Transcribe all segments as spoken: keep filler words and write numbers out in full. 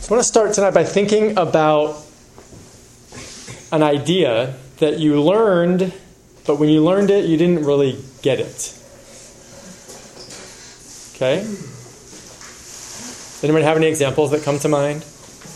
I want to start tonight by thinking about an idea that you learned, but when you learned it, you didn't really get it. Okay? Does anybody have any examples that come to mind?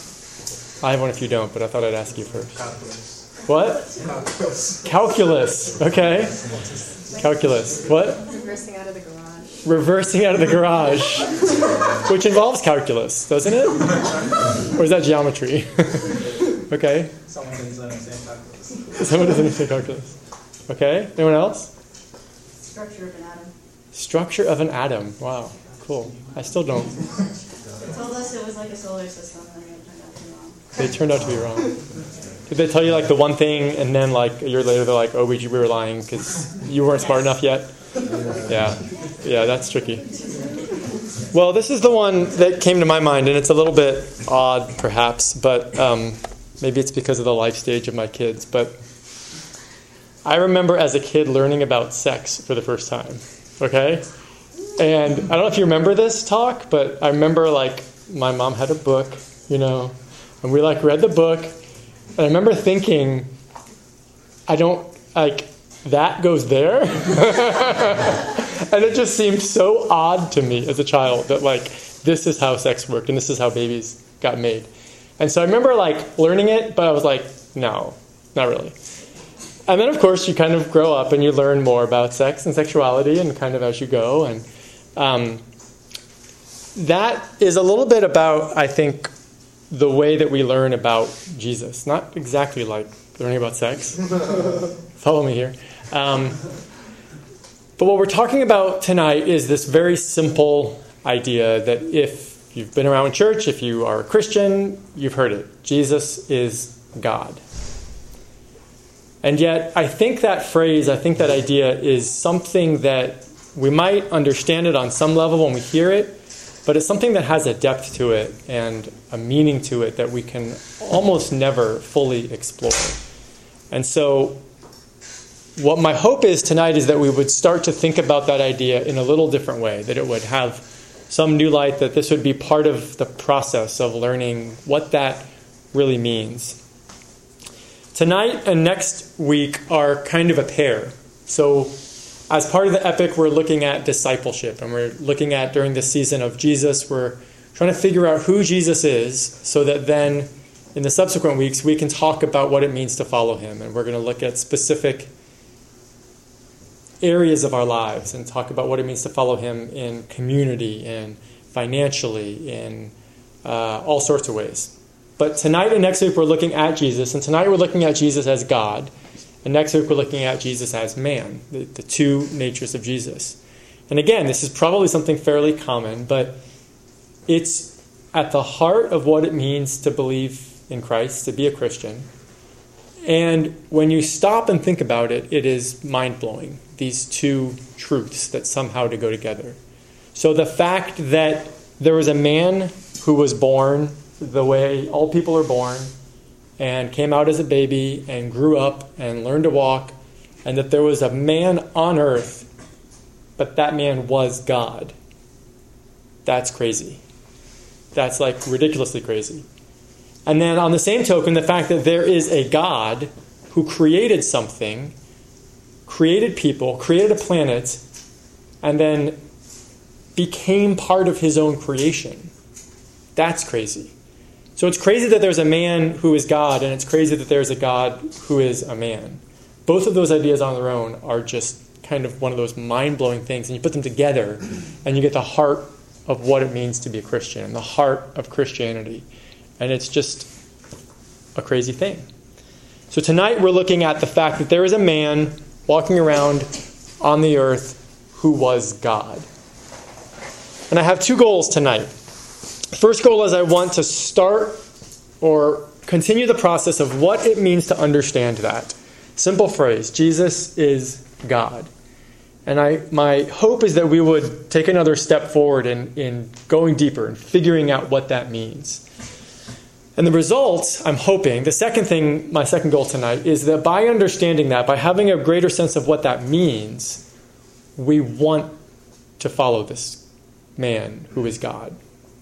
I have one if you don't, but I thought I'd ask you first. Calculus. What? Calculus. Calculus. Okay. Calculus. What? Reversing out of the garage. Reversing out of the garage, which involves calculus, doesn't it? Or is that geometry? Okay. Someone doesn't understand calculus. Someone doesn't understand calculus. Okay. Anyone else? Structure of an atom. Structure of an atom. Wow. Cool. I still don't. They told us it was like a solar system, and it turned out to be wrong. They turned out to be wrong. Did they tell you like the one thing, and then like a year later they're like, "Oh, we we were lying because you weren't smart enough yet"? Yeah, yeah, that's tricky. Well, this is the one that came to my mind, and it's a little bit odd, perhaps, but um, maybe it's because of the life stage of my kids. But I remember as a kid learning about sex for the first time. Okay, and I don't know if you remember this talk, but I remember like my mom had a book, you know, and we like read the book. And I remember thinking, I don't, like, that goes there? And it just seemed so odd to me as a child that, like, this is how sex worked and this is how babies got made. And so I remember, like, learning it, but I was like, no, not really. And then, of course, you kind of grow up and you learn more about sex and sexuality and kind of as you go. And um, that is a little bit about, I think, the way that we learn about Jesus. Not exactly like learning about sex. Follow me here. Um, but what we're talking about tonight is this very simple idea that if you've been around church, if you are a Christian, you've heard it. Jesus is God. And yet, I think that phrase, I think that idea is something that we might understand it on some level when we hear it, but it's something that has a depth to it and a meaning to it that we can almost never fully explore. And so what my hope is tonight is that we would start to think about that idea in a little different way, that it would have some new light, that this would be part of the process of learning what that really means. Tonight and next week are kind of a pair. So as part of the epic, we're looking at discipleship, and we're looking at, during this season of Jesus, we're trying to figure out who Jesus is so that then in the subsequent weeks we can talk about what it means to follow him. And we're going to look at specific areas of our lives and talk about what it means to follow him in community and financially, in uh, all sorts of ways. But tonight and next week we're looking at Jesus, and tonight we're looking at Jesus as God. And next week we're looking at Jesus as man, the, the two natures of Jesus. And again, this is probably something fairly common, but it's at the heart of what it means to believe in Christ, to be a Christian. And when you stop and think about it, it is mind-blowing, these two truths that somehow to go together. So the fact that there was a man who was born the way all people are born, and came out as a baby and grew up and learned to walk, and that there was a man on earth, but that man was God. That's crazy. That's like ridiculously crazy. And then on the same token, the fact that there is a God who created something, created people, created a planet, and then became part of his own creation. That's crazy. So it's crazy that there's a man who is God, and it's crazy that there's a God who is a man. Both of those ideas on their own are just kind of one of those mind-blowing things, and you put them together, and you get the heart of what it means to be a Christian, and the heart of Christianity. And it's just a crazy thing. So tonight we're looking at the fact that there is a man walking around on the earth who was God. And I have two goals tonight. First goal is I want to start or continue the process of what it means to understand that. Simple phrase, Jesus is God. And I, my hope is that we would take another step forward in, in going deeper and figuring out what that means. And the result, I'm hoping, the second thing, my second goal tonight, is that by understanding that, by having a greater sense of what that means, we want to follow this man who is God.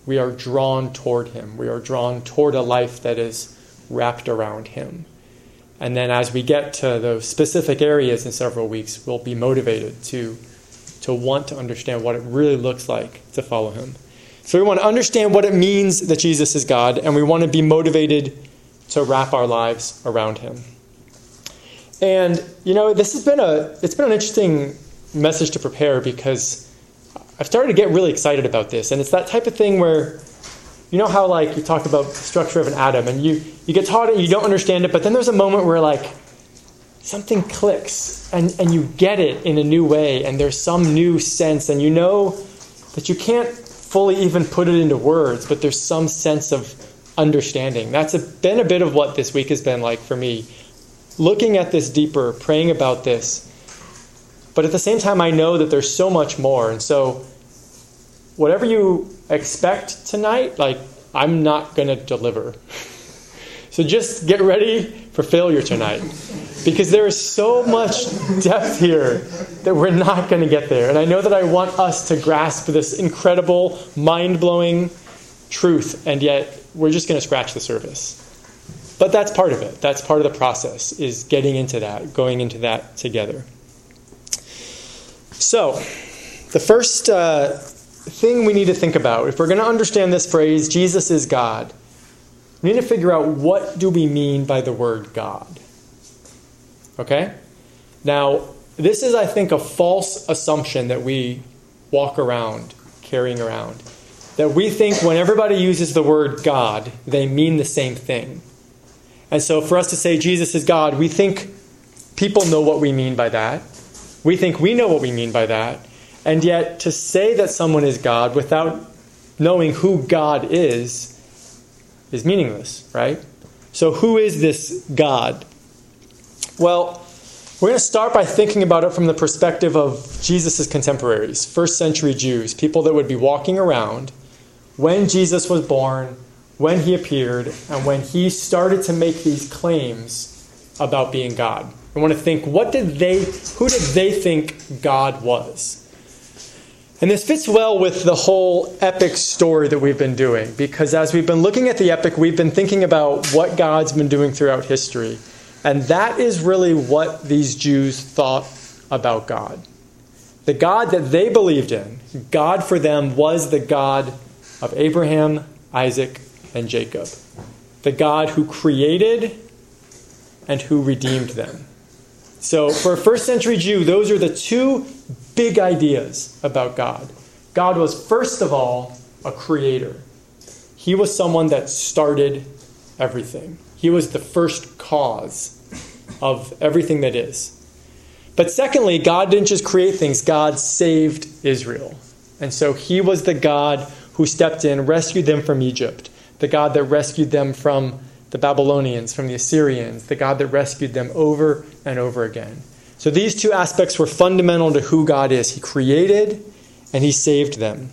We are drawn toward him. We are drawn toward a life that is wrapped around him. And then as we get to those specific areas in several weeks, we'll be motivated to, to want to understand what it really looks like to follow him. So we want to understand what it means that Jesus is God, and we want to be motivated to wrap our lives around him. And, you know, this has been a, it's been an interesting message to prepare because I've started to get really excited about this. And it's that type of thing where, you know how like you talk about the structure of an atom and you, you get taught it and you don't understand it, but then there's a moment where like something clicks and, and you get it in a new way and there's some new sense and you know that you can't fully even put it into words, but there's some sense of understanding. That's a, been a bit of what this week has been like for me. Looking at this deeper, praying about this. But at the same time, I know that there's so much more. And so whatever you expect tonight, like, I'm not going to deliver. So just get ready for failure tonight. Because there is so much depth here that we're not going to get there. And I know that I want us to grasp this incredible, mind-blowing truth. And yet, we're just going to scratch the surface. But that's part of it. That's part of the process, is getting into that, going into that together. So, the first uh, thing we need to think about, if we're going to understand this phrase, Jesus is God, we need to figure out what do we mean by the word God. Okay? Now, this is, I think, a false assumption that we walk around, carrying around. That we think when everybody uses the word God, they mean the same thing. And so for us to say Jesus is God, we think people know what we mean by that. We think we know what we mean by that. And yet to say that someone is God without knowing who God is, is meaningless, right? So who is this God? Well, we're going to start by thinking about it from the perspective of Jesus' contemporaries, first century Jews, people that would be walking around when Jesus was born, when he appeared, and when he started to make these claims about being God. I want to think, what did they, who did they think God was? And this fits well with the whole epic story that we've been doing, because as we've been looking at the epic, we've been thinking about what God's been doing throughout history. And that is really what these Jews thought about God. The God that they believed in, God for them was the God of Abraham, Isaac, and Jacob. The God who created and who redeemed them. So for a first century Jew, those are the two big ideas about God. God was, first of all, a creator. He was someone that started everything. He was the first cause of everything that is. But secondly, God didn't just create things. God saved Israel. And so he was the God who stepped in, rescued them from Egypt. The God that rescued them from the Babylonians, from the Assyrians. The God that rescued them over and over again. So these two aspects were fundamental to who God is. He created and he saved them.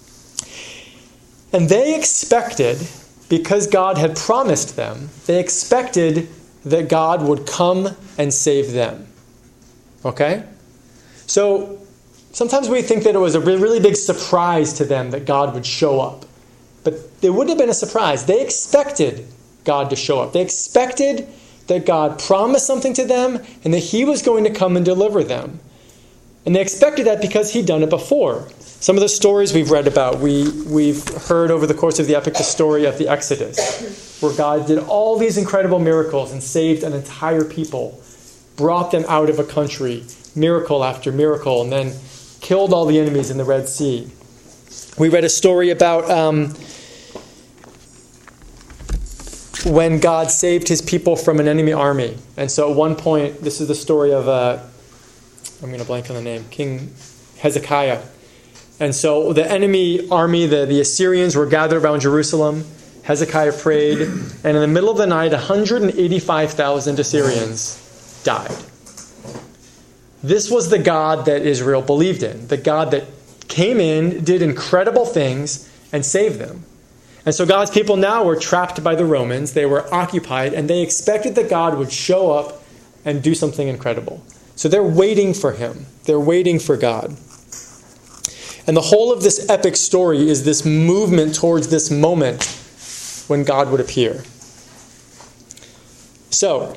And they expected, because God had promised them, they expected that God would come and save them. Okay? So sometimes we think that it was a really big surprise to them that God would show up. But it wouldn't have been a surprise. They expected God to show up. They expected that God promised something to them and that he was going to come and deliver them. And they expected that because he'd done it before. Some of the stories we've read about, we, we've heard over the course of the epic the story of the Exodus, where God did all these incredible miracles and saved an entire people, brought them out of a country, miracle after miracle, and then killed all the enemies in the Red Sea. We read a story about um, when God saved his people from an enemy army. And so at one point, this is the story of, uh, I'm going to blank on the name, King Hezekiah. And so the enemy army, the, the Assyrians, were gathered around Jerusalem. Hezekiah prayed, and in the middle of the night, one hundred eighty-five thousand Assyrians died. This was the God that Israel believed in, the God that came in, did incredible things, and saved them. And so God's people now were trapped by the Romans. They were occupied, and they expected that God would show up and do something incredible. So they're waiting for him. They're waiting for God. And the whole of this epic story is this movement towards this moment when God would appear. So,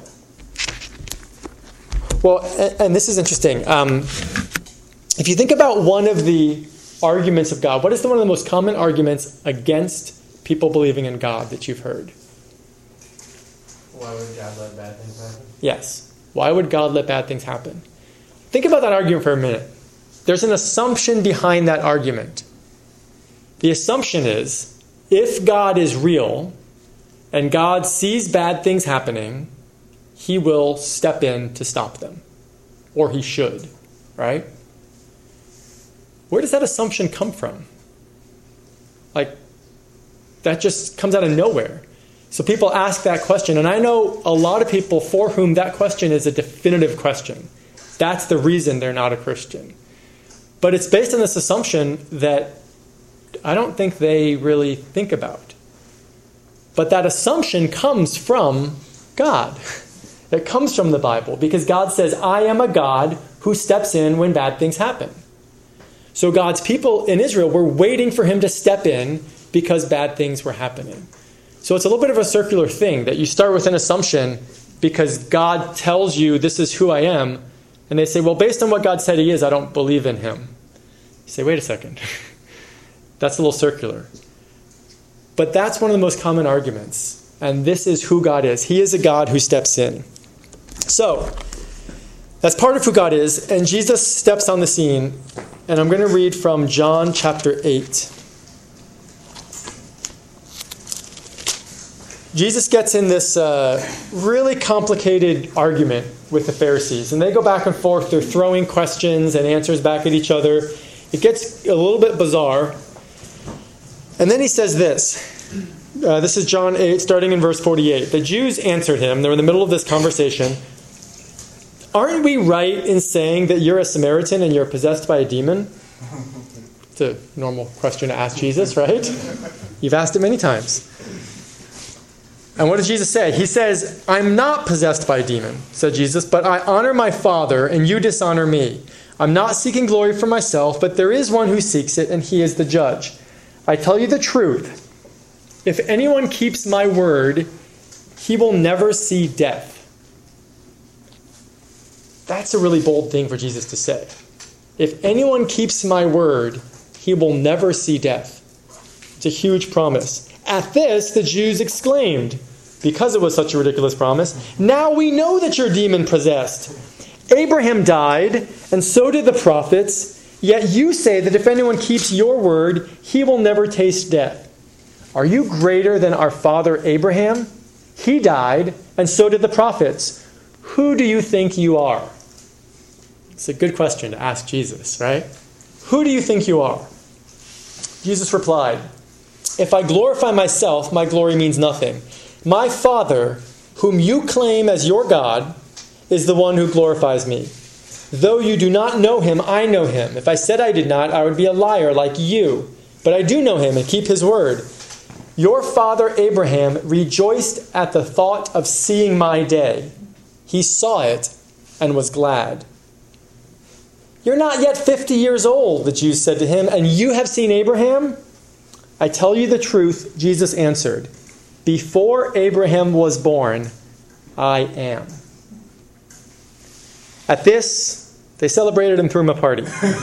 well, and this is interesting. Um, if you think about one of the arguments of God, what is the, one of the most common arguments against people believing in God that you've heard? Why would God let bad things happen? Yes. Why would God let bad things happen? Think about that argument for a minute. There's an assumption behind that argument. The assumption is, if God is real and God sees bad things happening, he will step in to stop them. Or he should, right? Where does that assumption come from? Like, that just comes out of nowhere. So people ask that question, and I know a lot of people for whom that question is a definitive question. That's the reason they're not a Christian. But it's based on this assumption that I don't think they really think about. But that assumption comes from God. It comes from the Bible, because God says, I am a God who steps in when bad things happen. So God's people in Israel were waiting for him to step in because bad things were happening. So it's a little bit of a circular thing that you start with an assumption because God tells you this is who I am. And they say, well, based on what God said he is, I don't believe in him. You say, wait a second. That's a little circular. But that's one of the most common arguments. And this is who God is. He is a God who steps in. So, that's part of who God is. And Jesus steps on the scene. And I'm going to read from John chapter eight. Jesus gets in this uh, really complicated argument with the Pharisees. And they go back and forth. They're throwing questions and answers back at each other. It gets a little bit bizarre. And then he says this. Uh, this is John eight, starting in verse forty-eight. The Jews answered him. They're in the middle of this conversation. Aren't we right in saying that you're a Samaritan and you're possessed by a demon? It's a normal question to ask Jesus, right? You've asked it many times. And what does Jesus say? He says, I'm not possessed by a demon, said Jesus, but I honor my Father and you dishonor me. I'm not seeking glory for myself, but there is one who seeks it, and he is the judge. I tell you the truth. If anyone keeps my word, he will never see death. That's a really bold thing for Jesus to say. If anyone keeps my word, he will never see death. It's a huge promise. At this, the Jews exclaimed, because it was such a ridiculous promise, now we know that you're demon-possessed. Abraham died, and so did the prophets, yet you say that if anyone keeps your word, he will never taste death. Are you greater than our father Abraham? He died, and so did the prophets. Who do you think you are? It's a good question to ask Jesus, right? Who do you think you are? Jesus replied, if I glorify myself, my glory means nothing. My Father, whom you claim as your God, is the one who glorifies me. Though you do not know him, I know him. If I said I did not, I would be a liar like you. But I do know him and keep his word. Your father Abraham rejoiced at the thought of seeing my day. He saw it and was glad. You're not yet fifty years old, the Jews said to him, and you have seen Abraham? I tell you the truth, Jesus answered. Before Abraham was born, I am. At this, they celebrated and threw him a party.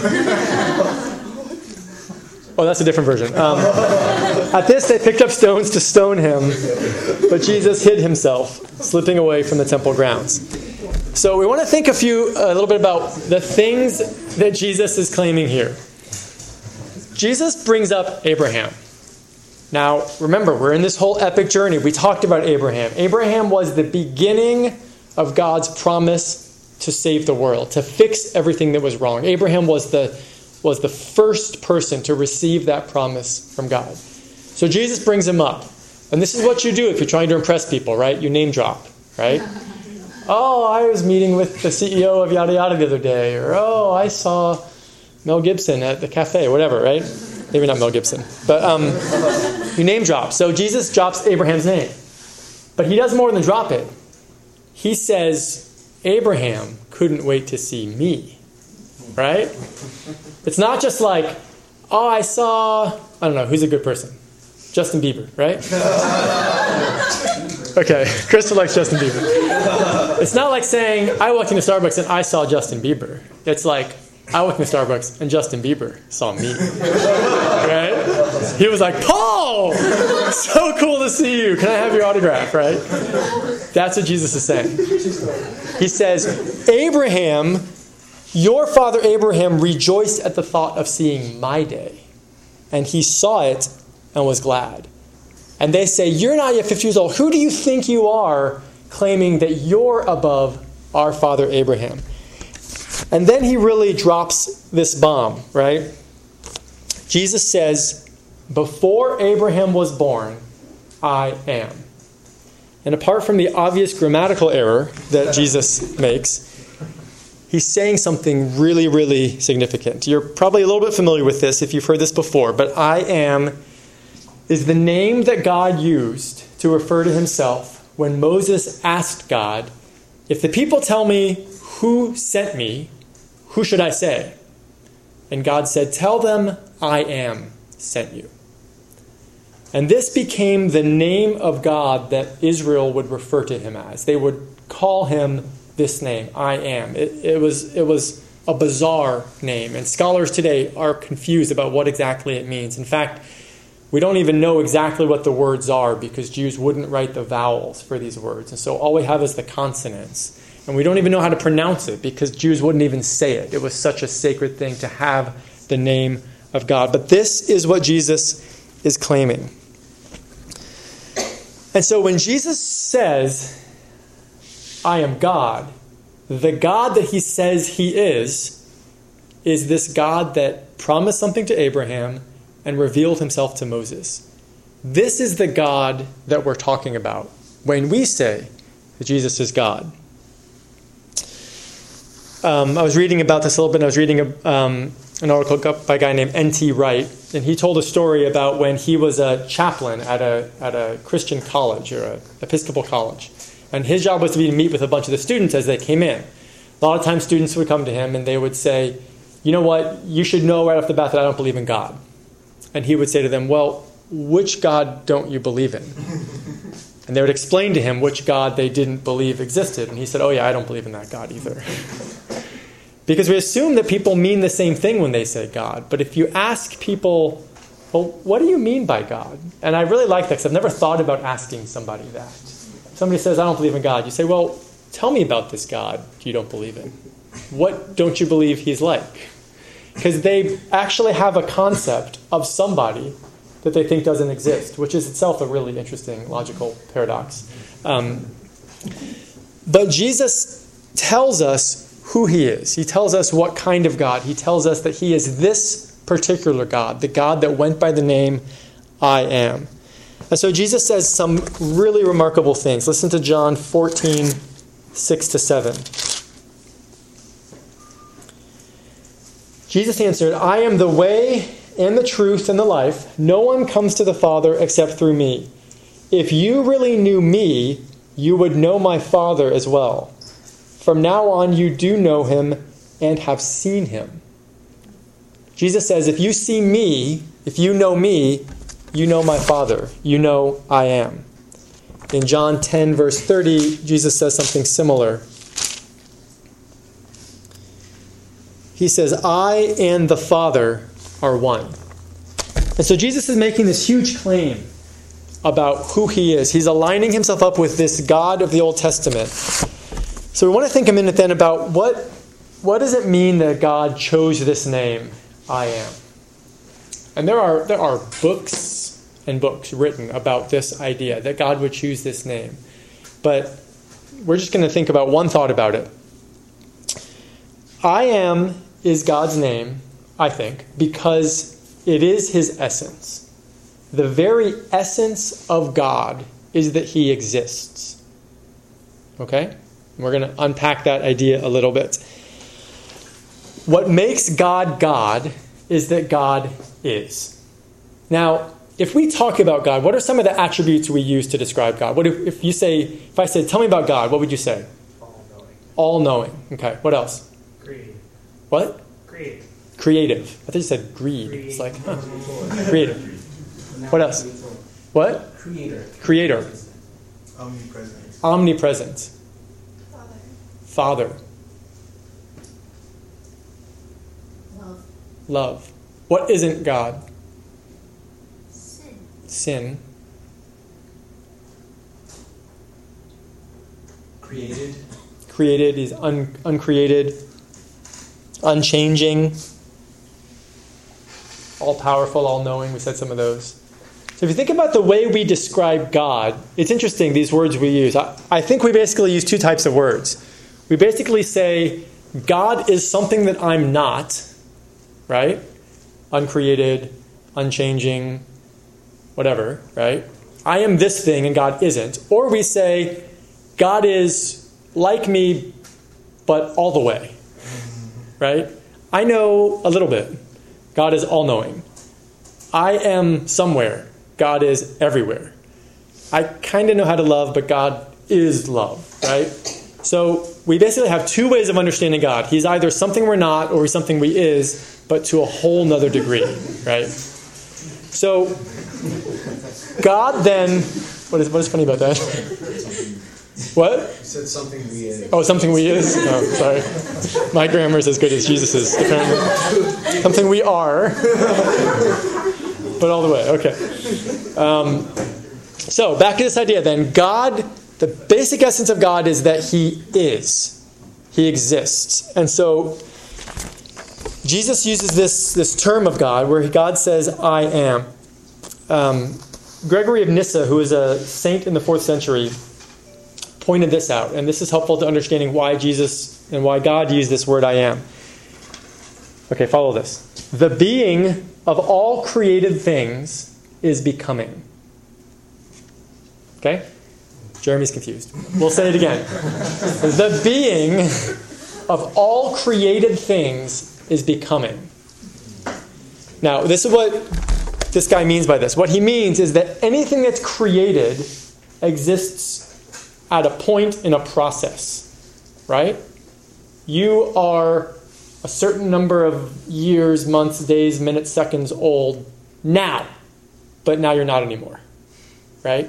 Oh, that's a different version. Um, at this, they picked up stones to stone him, but Jesus hid himself, slipping away from the temple grounds. So we want to think a few, a little bit about the things that Jesus is claiming here. Jesus brings up Abraham. Now, remember, we're in this whole epic journey. We talked about Abraham. Abraham was the beginning of God's promise to save the world, to fix everything that was wrong. Abraham was the was the first person to receive that promise from God. So Jesus brings him up. And this is what you do if you're trying to impress people, right? You name drop, right? Oh, I was meeting with the C E O of yada yada the other day. Or, oh, I saw Mel Gibson at the cafe, whatever, right? Maybe not Mel Gibson. But um, you name drop. So Jesus drops Abraham's name. But he does more than drop it. He says, Abraham couldn't wait to see me. Right? It's not just like, oh, I saw, I don't know, who's a good person? Justin Bieber, right? Okay, Crystal likes Justin Bieber. It's not like saying, I walked into Starbucks and I saw Justin Bieber. It's like, I walked into Starbucks and Justin Bieber saw me. Right? He was like, Paul! So cool to see you. Can I have your autograph, right? That's what Jesus is saying. He says, Abraham, your father Abraham rejoiced at the thought of seeing my day. And he saw it and was glad. And they say, you're not yet fifty years old. Who do you think you are, claiming that you're above our father Abraham? And then he really drops this bomb, right? Jesus says, before Abraham was born, I am. And apart from the obvious grammatical error that Jesus makes, he's saying something really, really significant. You're probably a little bit familiar with this if you've heard this before, but I am is the name that God used to refer to himself when Moses asked God, if the people tell me who sent me, who should I say? And God said, tell them I am sent you. And this became the name of God that Israel would refer to him as. They would call him this name, I am. It, it was, it was a bizarre name, and scholars today are confused about what exactly it means. In fact, we don't even know exactly what the words are because Jews wouldn't write the vowels for these words. And so all we have is the consonants. And we don't even know how to pronounce it because Jews wouldn't even say it. It was such a sacred thing to have the name of God. But this is what Jesus is claiming. And so when Jesus says, I am God, the God that he says he is, is this God that promised something to Abraham and revealed himself to Moses. This is the God that we're talking about when we say that Jesus is God. Um, I was reading about this a little bit. I was reading a, um, an article by a guy named N T Wright, and he told a story about when he was a chaplain at a at a Christian college or an Episcopal college. And his job was to be to meet with a bunch of the students as they came in. A lot of times students would come to him and they would say, you know what, you should know right off the bat that I don't believe in God. And he would say to them, well, which God don't you believe in? And they would explain to him which God they didn't believe existed. And he said, oh yeah, I don't believe in that God either. Because we assume that people mean the same thing when they say God. But if you ask people, well, what do you mean by God? And I really like that because I've never thought about asking somebody that. Somebody says, I don't believe in God. You say, well, tell me about this God you don't believe in. What don't you believe he's like? Because they actually have a concept of somebody that they think doesn't exist, which is itself a really interesting logical paradox. Um, but Jesus tells us who he is. He tells us what kind of God. He tells us that he is this particular God, the God that went by the name I am. And so Jesus says some really remarkable things. Listen to John fourteen, six to seven. Jesus answered, I am the way and the truth and the life. No one comes to the Father except through me. If you really knew me, you would know my Father as well. From now on, you do know him and have seen him. Jesus says, if you see me, if you know me, you know my Father. You know I am. In John ten, verse thirty, Jesus says something similar. He says, I and the Father are one. And so Jesus is making this huge claim about who he is. He's aligning himself up with this God of the Old Testament. So we want to think a minute then about what, what does it mean that God chose this name, I am? And there are there are books and books written about this idea, that God would choose this name. But we're just going to think about one thought about it. I am is God's name, I think, because it is his essence. The very essence of God is that he exists. Okay? We're going to unpack that idea a little bit. What makes God God is that God is. Now, if we talk about God, what are some of the attributes we use to describe God? What if, if you say, if I said, tell me about God, what would you say? All-knowing. All-knowing. Okay, what else? Creator. What? Creator. Creative. I thought you said greed. It's like, huh. Creative. What else? What? Creator. Creator. Omnipresent. Omnipresent. Father. Father. Love. Love. What isn't God? Sin. Sin. Created. Created. He's un- uncreated. Unchanging. All-powerful, all-knowing. We said some of those. So if you think about the way we describe God, it's interesting, these words we use. I, I think we basically use two types of words. We basically say, God is something that I'm not, right? Uncreated, unchanging, whatever, right? I am this thing and God isn't. Or we say, God is like me, but all the way, right? I know a little bit. God is all-knowing. I am somewhere. God is everywhere. I kind of know how to love, but God is love, right? So we basically have two ways of understanding God. He's either something we're not or he's something we is, but to a whole nother degree, right? So God then, what is what is funny about that? What? You said something we is. Oh, something we is? Oh, sorry. My grammar is as good as Jesus's, apparently. Something we are. But all the way, okay. Um, so, back to this idea then. God, the basic essence of God is that he is. He exists. And so, Jesus uses this, this term of God where God says, I am. Um, Gregory of Nyssa, who is a saint in the fourth century, pointed this out. And this is helpful to understanding why Jesus and why God used this word I am. Okay, follow this. The being of all created things is becoming. Okay? Jeremy's confused. We'll say it again. The being of all created things is becoming. Now, this is what this guy means by this. What he means is that anything that's created exists at a point in a process, right? You are a certain number of years, months, days, minutes, seconds old now, but now you're not anymore, right?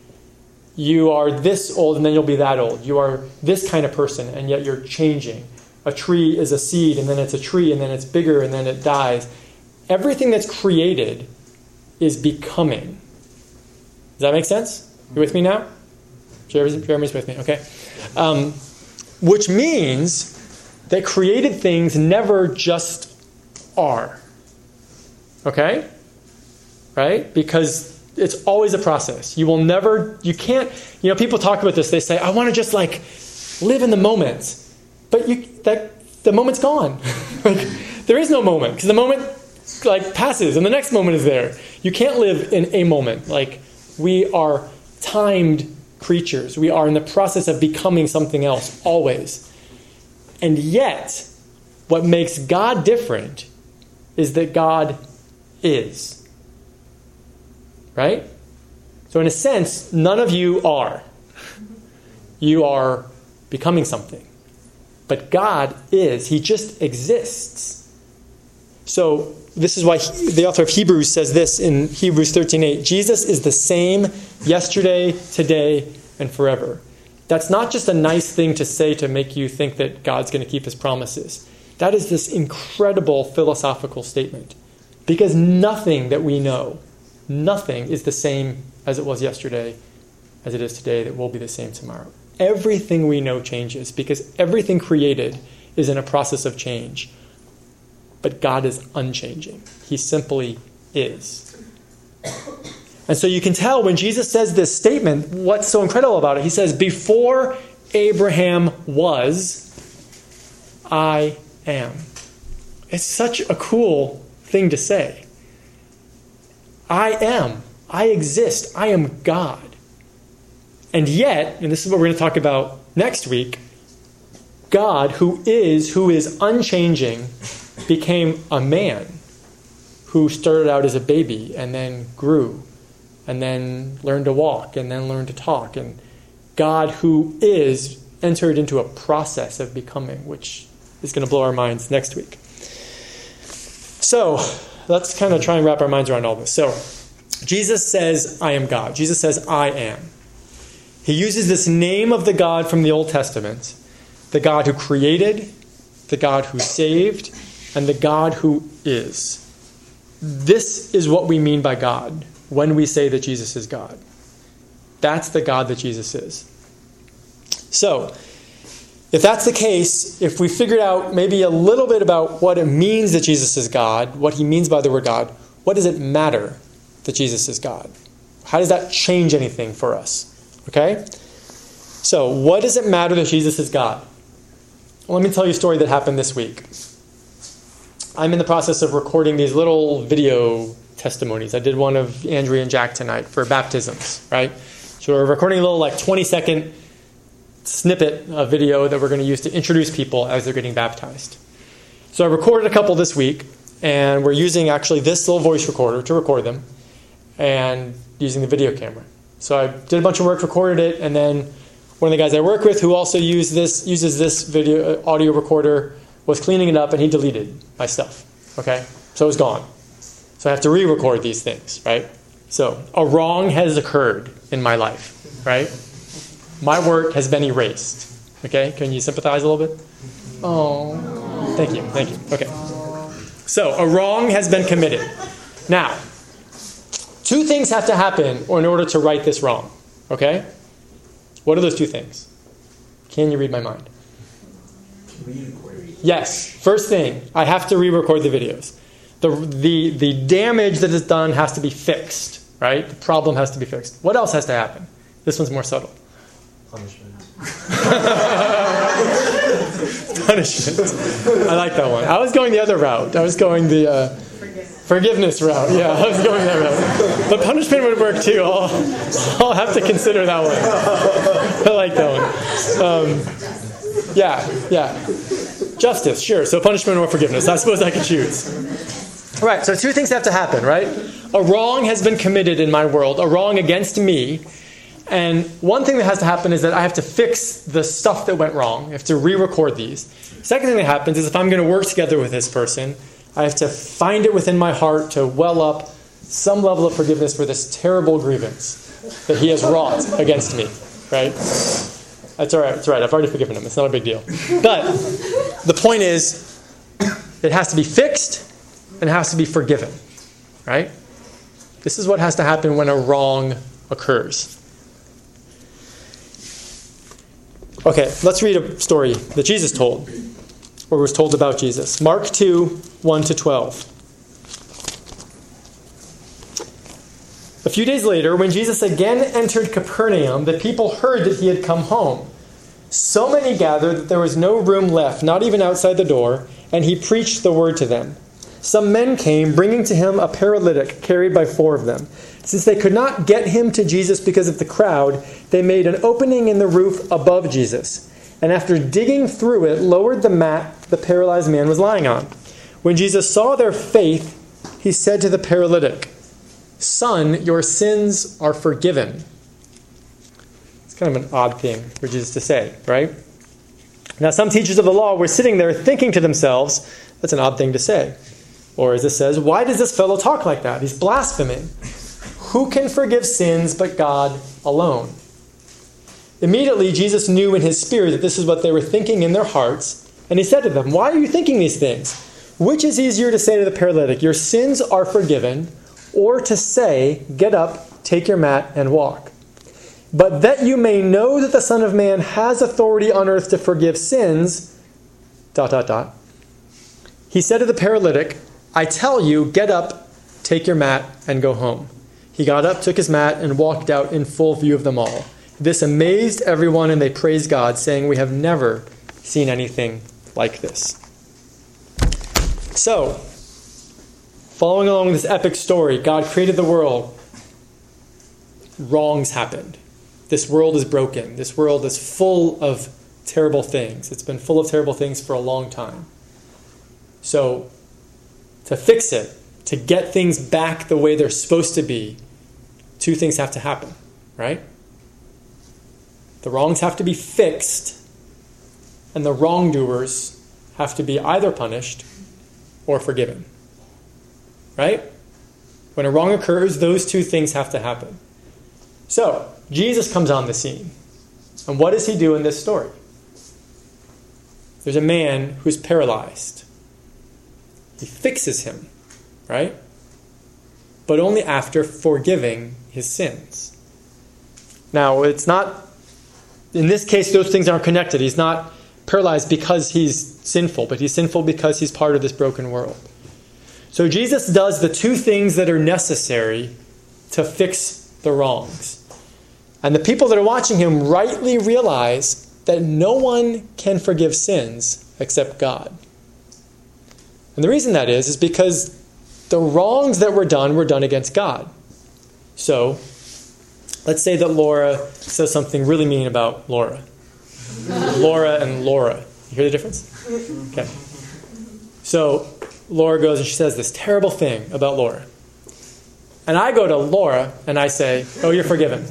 You are this old and then you'll be that old. You are this kind of person and yet you're changing. A tree is a seed and then it's a tree and then it's bigger and then it dies. Everything that's created is becoming. Does that make sense? You with me now? Jeremy's with me, okay. Um, which means that created things never just are. Okay? Right? Because it's always a process. You will never, you can't, you know, people talk about this. They say, I want to just like live in the moment. But you, that the moment's gone. Like, there is no moment because the moment like passes and the next moment is there. You can't live in a moment. Like, we are timed creatures. We are in the process of becoming something else always. And yet, what makes God different is that God is. Right? So in a sense, none of you are. You are becoming something. But God is. He just exists. So this is why he, the author of Hebrews says this in Hebrews thirteen eight. Jesus is the same yesterday, today, and forever. That's not just a nice thing to say to make you think that God's going to keep his promises. That is this incredible philosophical statement. Because nothing that we know, nothing is the same as it was yesterday, as it is today, that will be the same tomorrow. Everything we know changes because everything created is in a process of change. But God is unchanging. He simply is. And so you can tell when Jesus says this statement, what's so incredible about it. He says, before Abraham was, I am. It's such a cool thing to say. I am. I exist. I am God. And yet, and this is what we're going to talk about next week, God, who is, who is unchanging, became a man who started out as a baby and then grew and then learned to walk and then learned to talk. And God, who is, entered into a process of becoming, which is going to blow our minds next week. So let's kind of try and wrap our minds around all this. So Jesus says, I am God. Jesus says, I am. He uses this name of the God from the Old Testament, the God who created, the God who saved, and the God who is. This is what we mean by God when we say that Jesus is God. That's the God that Jesus is. So, if that's the case, if we figured out maybe a little bit about what it means that Jesus is God, what he means by the word God, what does it matter that Jesus is God? How does that change anything for us? Okay? So, what does it matter that Jesus is God? Well, let me tell you a story that happened this week. I'm in the process of recording these little video testimonies. I did one of Andrea and Jack tonight for baptisms, right? So we're recording a little like twenty second snippet of video that we're going to use to introduce people as they're getting baptized. So I recorded a couple this week, and we're using actually this little voice recorder to record them and using the video camera. So I did a bunch of work, recorded it, and then one of the guys I work with who also use this, uses this video audio recorder was cleaning it up, and he deleted my stuff. Okay? So it was gone. So I have to re-record these things, right? So a wrong has occurred in my life, right? My work has been erased. Okay? Can you sympathize a little bit? Oh. Thank you. Thank you. Okay. So a wrong has been committed. Now, two things have to happen in order to right this wrong. Okay? What are those two things? Can you read my mind? Yes. First thing, I have to re-record the videos. The, the, the damage that is done has to be fixed, right? The problem has to be fixed. What else has to happen? This one's more subtle. Punishment. Punishment. I like that one. I was going the other route. I was going the uh, forgiveness. forgiveness route. Yeah, I was going that route. But punishment would work too. I'll, I'll have to consider that one. I like that one. Um, yeah, yeah. Justice, sure. So punishment or forgiveness. I suppose I could choose. All right, so two things have to happen, right? A wrong has been committed in my world, a wrong against me. And one thing that has to happen is that I have to fix the stuff that went wrong. I have to re-record these. Second thing that happens is if I'm going to work together with this person, I have to find it within my heart to well up some level of forgiveness for this terrible grievance that he has wrought against me, right? That's all right. It's all right. I've already forgiven him. It's not a big deal. But the point is, it has to be fixed and it has to be forgiven, right? This is what has to happen when a wrong occurs. Okay, let's read a story that Jesus told, or was told about Jesus. Mark two, one to twelve. A few days later, when Jesus again entered Capernaum, the people heard that he had come home. So many gathered that there was no room left, not even outside the door, and he preached the word to them. Some men came, bringing to him a paralytic carried by four of them. Since they could not get him to Jesus because of the crowd, they made an opening in the roof above Jesus, and after digging through it, lowered the mat the paralyzed man was lying on. When Jesus saw their faith, he said to the paralytic, "Son, your sins are forgiven." It's kind of an odd thing for Jesus to say, right? Now, some teachers of the law were sitting there thinking to themselves, that's an odd thing to say. Or as it says, why does this fellow talk like that? He's blaspheming. Who can forgive sins but God alone? Immediately, Jesus knew in his spirit that this is what they were thinking in their hearts, and he said to them, "Why are you thinking these things? Which is easier to say to the paralytic, 'Your sins are forgiven,' or to say, 'Get up, take your mat, and walk'? But that you may know that the Son of Man has authority on earth to forgive sins," dot, dot, dot. He said to the paralytic, "I tell you, get up, take your mat, and go home." He got up, took his mat, and walked out in full view of them all. This amazed everyone, and they praised God, saying, "We have never seen anything like this." So, following along this epic story, God created the world. Wrongs happened. This world is broken. This world is full of terrible things. It's been full of terrible things for a long time. So, to fix it, to get things back the way they're supposed to be, two things have to happen, right? The wrongs have to be fixed, and the wrongdoers have to be either punished or forgiven. right? When a wrong occurs, those two things have to happen. So, Jesus comes on the scene. And what does he do in this story? There's a man who's paralyzed. He fixes him, right? But only after forgiving his sins. Now, it's not, in this case, those things aren't connected. He's not paralyzed because he's sinful, but he's sinful because he's part of this broken world. So Jesus does the two things that are necessary to fix the wrongs. And the people that are watching him rightly realize that no one can forgive sins except God. And the reason that is, is because the wrongs that were done were done against God. So, let's say that Laura says something really mean about Laura. Laura and Laura. You hear the difference? Okay. So, Laura goes and she says this terrible thing about Laura. And I go to Laura and I say, oh, you're forgiven.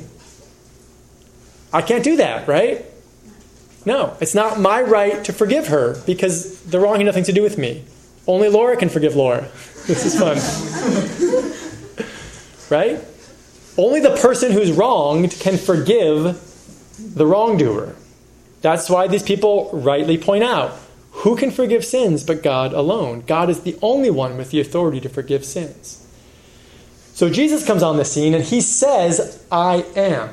I can't do that, right? No, it's not my right to forgive her because the wrong had nothing to do with me. Only Laura can forgive Laura. This is fun. Right? Only the person who's wronged can forgive the wrongdoer. That's why these people rightly point out, who can forgive sins but God alone? God is the only one with the authority to forgive sins. So Jesus comes on the scene and he says, I am.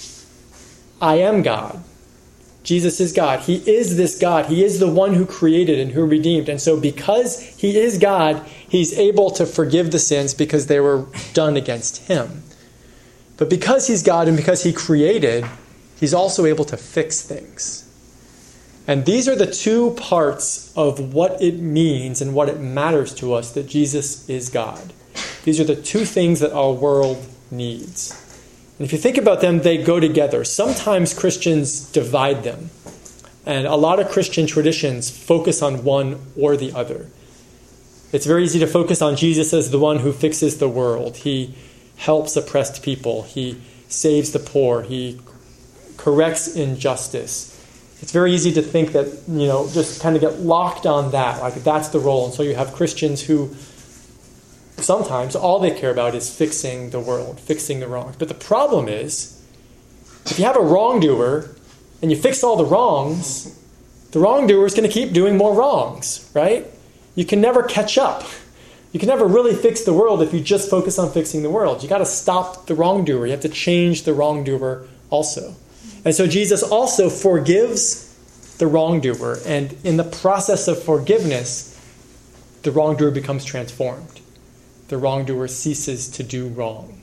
I am God. Jesus is God. He is this God. He is the one who created and who redeemed. And so because he is God, he's able to forgive the sins because they were done against him. But because he's God and because he created, he's also able to fix things. And these are the two parts of what it means and what it matters to us that Jesus is God. These are the two things that our world needs. And if you think about them, they go together. Sometimes Christians divide them. And a lot of Christian traditions focus on one or the other. It's very easy to focus on Jesus as the one who fixes the world. He helps oppressed people. He saves the poor. He corrects injustice. It's very easy to think that, you know, just kind of get locked on that. Like that's the role. And so you have Christians who sometimes all they care about is fixing the world, fixing the wrongs. But the problem is, if you have a wrongdoer and you fix all the wrongs, the wrongdoer is going to keep doing more wrongs, right? You can never catch up. You can never really fix the world if you just focus on fixing the world. You got to stop the wrongdoer. You have to change the wrongdoer also. And so Jesus also forgives the wrongdoer. And in the process of forgiveness, the wrongdoer becomes transformed. The wrongdoer ceases to do wrong.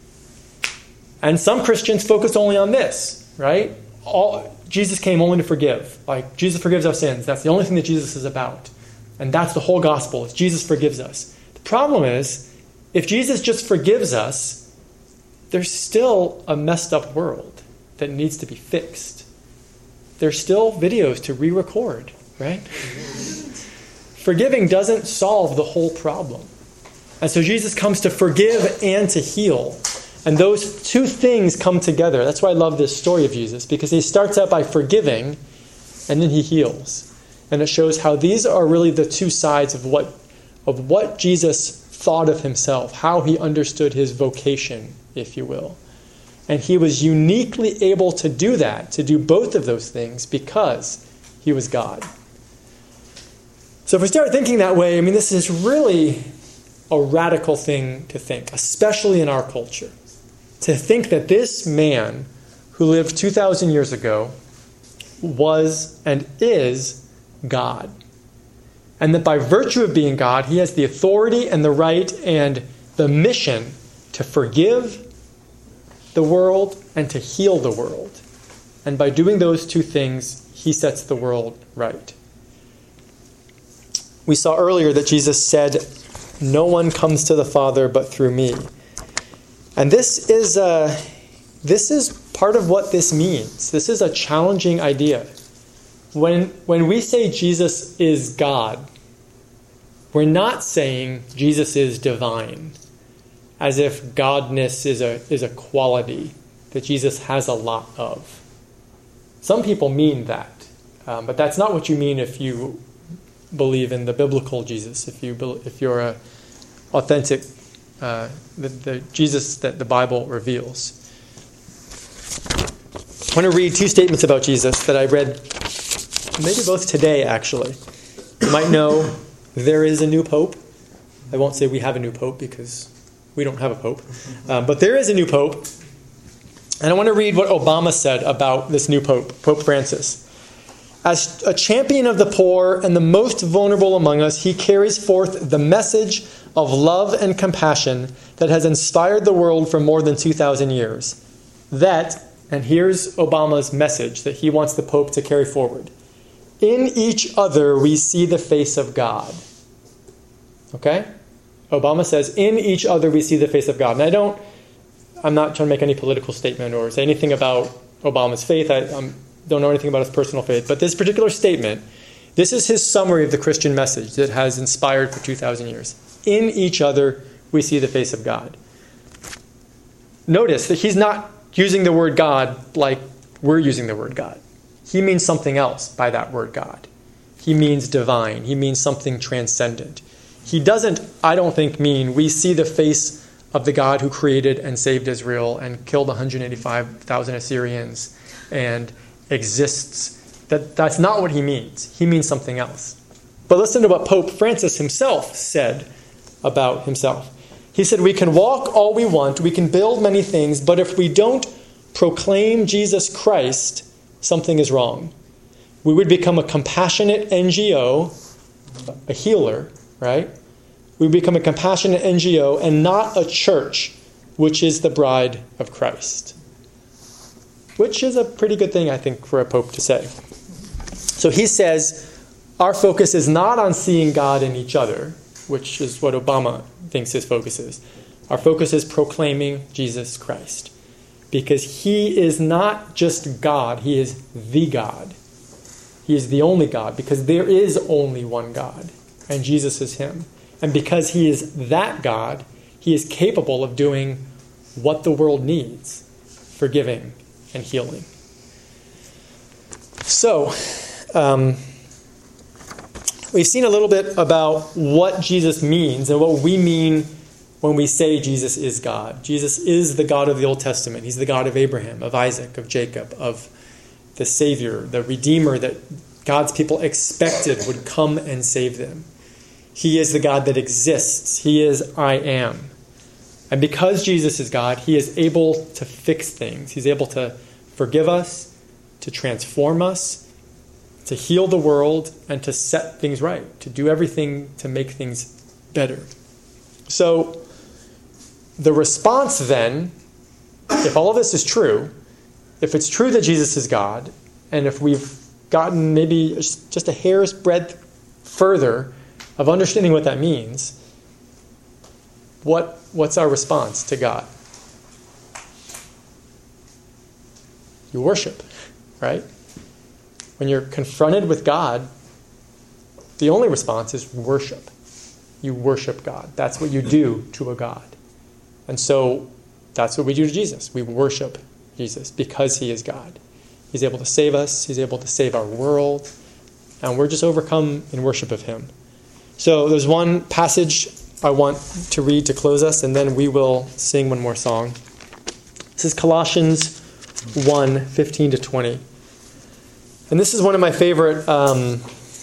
And some Christians focus only on this, right? All, Jesus came only to forgive. Like, Jesus forgives our sins. That's the only thing that Jesus is about. And that's the whole gospel. Is Jesus forgives us. The problem is, if Jesus just forgives us, there's still a messed up world that needs to be fixed. There's still videos to re-record, right? Forgiving doesn't solve the whole problem. And so Jesus comes to forgive and to heal. And those two things come together. That's why I love this story of Jesus, because he starts out by forgiving and then he heals. And it shows how these are really the two sides of what, of what Jesus thought of himself, how he understood his vocation, if you will. And he was uniquely able to do that, to do both of those things, because he was God. So if we start thinking that way, I mean, this is really a radical thing to think, especially in our culture. To think that this man who lived two thousand years ago was and is God. And that by virtue of being God, he has the authority and the right and the mission to forgive the world and to heal the world. And by doing those two things, he sets the world right. We saw earlier that Jesus said, "No one comes to the Father but through me." And this is uh, this is part of what this means. This is a challenging idea. When when we say Jesus is God, we're not saying Jesus is divine, as if godness is a is a quality that Jesus has a lot of. Some people mean that, um, but that's not what you mean if you believe in the biblical Jesus. If you if you're a authentic, uh, the, the Jesus that the Bible reveals. I want to read two statements about Jesus that I read, maybe both today, actually. You might know there is a new pope. I won't say we have a new pope because we don't have a pope. Um, but there is a new pope. And I want to read what Obama said about this new pope, Pope Francis. As a champion of the poor and the most vulnerable among us, he carries forth the message of love and compassion that has inspired the world for more than two thousand years. That, and here's Obama's message that he wants the Pope to carry forward. In each other we see the face of God. Okay? Obama says, in each other we see the face of God. And I don't, I'm not trying to make any political statement or say anything about Obama's faith. I I'm, don't know anything about his personal faith. But this particular statement, this is his summary of the Christian message that has inspired for two thousand years. In each other we see the face of God. Notice that he's not using the word God like we're using the word God. He means something else by that word God. He means divine. He means something transcendent. He doesn't, I don't think, mean we see the face of the God who created and saved Israel and killed one hundred eighty-five thousand Assyrians and exists. That, that's not what he means. He means something else. But listen to what Pope Francis himself said about himself. He said, we can walk all we want, we can build many things, but if we don't proclaim Jesus Christ, something is wrong. We would become a compassionate N G O, a healer, right? We become a compassionate N G O and not a church, which is the bride of Christ. Which is a pretty good thing, I think, for a pope to say. So he says, our focus is not on seeing God in each other, which is what Obama thinks his focus is. Our focus is proclaiming Jesus Christ. Because he is not just God, he is the God. He is the only God, because there is only one God, and Jesus is him. And because he is that God, he is capable of doing what the world needs, forgiving and healing. So, um, we've seen a little bit about what Jesus means and what we mean when we say Jesus is God. Jesus is the God of the Old Testament. He's the God of Abraham, of Isaac, of Jacob, of the Savior, the Redeemer that God's people expected would come and save them. He is the God that exists. He is I am. And because Jesus is God, he is able to fix things. He's able to forgive us, to transform us, to heal the world, and to set things right, to do everything to make things better. So, the response then, if all of this is true, if it's true that Jesus is God, and if we've gotten maybe just a hair's breadth further of understanding what that means, what what's our response to God? You worship, right? When you're confronted with God, the only response is worship. You worship God. That's what you do to a God. And so that's what we do to Jesus. We worship Jesus because he is God. He's able to save us. He's able to save our world. And we're just overcome in worship of him. So there's one passage I want to read to close us, and then we will sing one more song. This is Colossians one, fifteen to twenty. And this is one of my favorite um,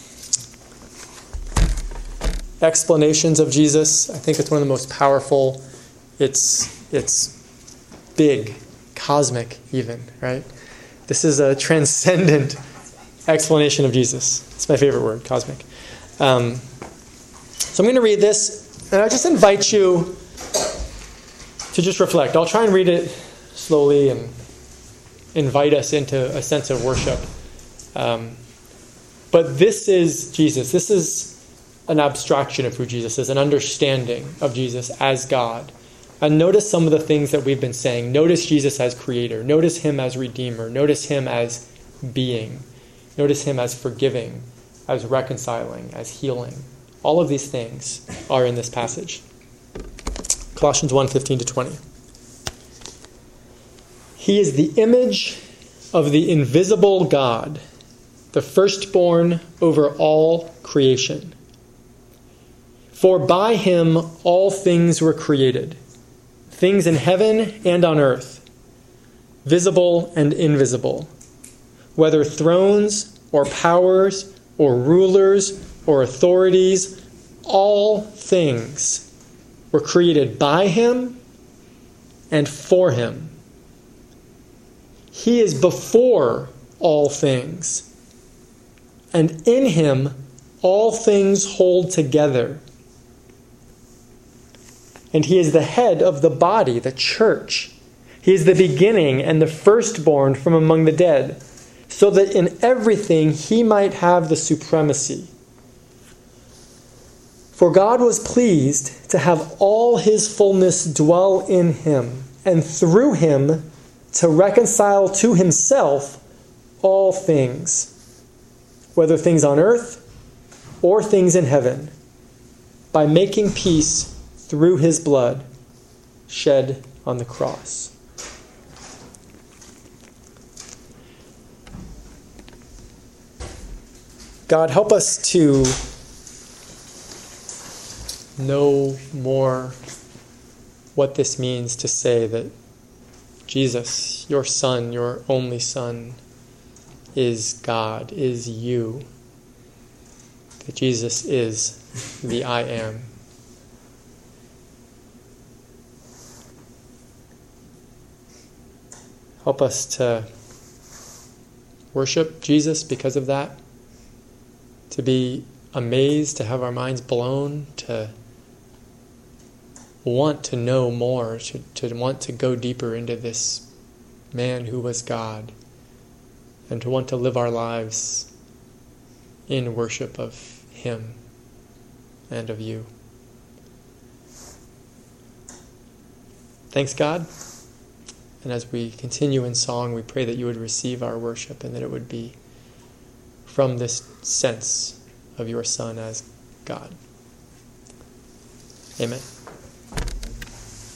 explanations of Jesus. I think it's one of the most powerful. It's it's big, cosmic even, right? This is a transcendent explanation of Jesus. It's my favorite word, cosmic. Um, so I'm going to read this, and I just invite you to just reflect. I'll try and read it slowly and invite us into a sense of worship. Um, but this is Jesus. This is an abstraction of who Jesus is, an understanding of Jesus as God. And notice some of the things that we've been saying. Notice Jesus as creator. Notice him as redeemer. Notice him as being. Notice him as forgiving, as reconciling, as healing. All of these things are in this passage. Colossians one, fifteen to twenty. He is the image of the invisible God, the firstborn over all creation. For by him all things were created, things in heaven and on earth, visible and invisible, whether thrones or powers or rulers or authorities, all things were created by him and for him. He is before all things, and in him all things hold together. And he is the head of the body, the church. He is the beginning and the firstborn from among the dead, so that in everything he might have the supremacy. For God was pleased to have all his fullness dwell in him, and through him to reconcile to himself all things, whether things on earth or things in heaven, by making peace through his blood shed on the cross. God, help us to know more what this means to say that Jesus, your Son, your only Son, is God, is you. That Jesus is the I am. Help us to worship Jesus because of that, to be amazed, to have our minds blown, to want to know more, to, to want to go deeper into this man who was God, and to want to live our lives in worship of him and of you. Thanks, God. And as we continue in song, we pray that you would receive our worship and that it would be from this sense of your Son as God. Amen.